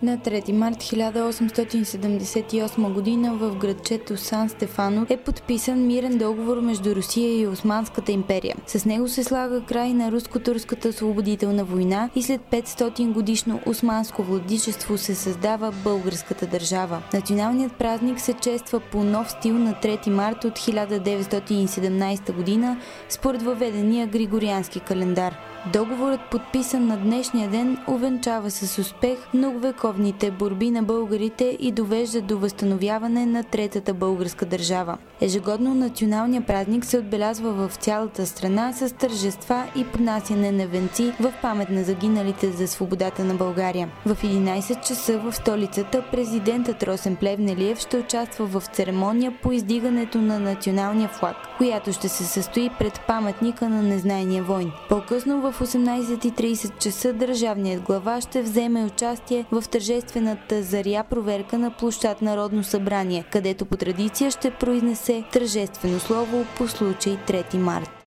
На 3 март 1878 година в градчето Сан Стефано е подписан мирен договор между Русия и Османската империя. С него се слага край на руско-турската освободителна война и след 500 годишно османско владичество се създава българската държава. Националният празник се чества по нов стил на 3 март от 1917 година според въведения григориански календар. Договорът, подписан на днешния ден, увенчава с успех многовековните борби на българите и довежда до възстановяване на Третата българска държава. Ежегодно националният празник се отбелязва в цялата страна с тържества и поднасяне на венци в памет на загиналите за свободата на България. В 11 часа в столицата президентът Росен Плевнелиев ще участва в церемония по издигането на националния флаг, която ще се състои пред паметника на незнайния войн. По-късно в 18:30 часа държавният глава ще вземе участие в тържествената заря проверка на площад Народно събрание, където по традиция ще произнесе тържествено слово по случай 3 март.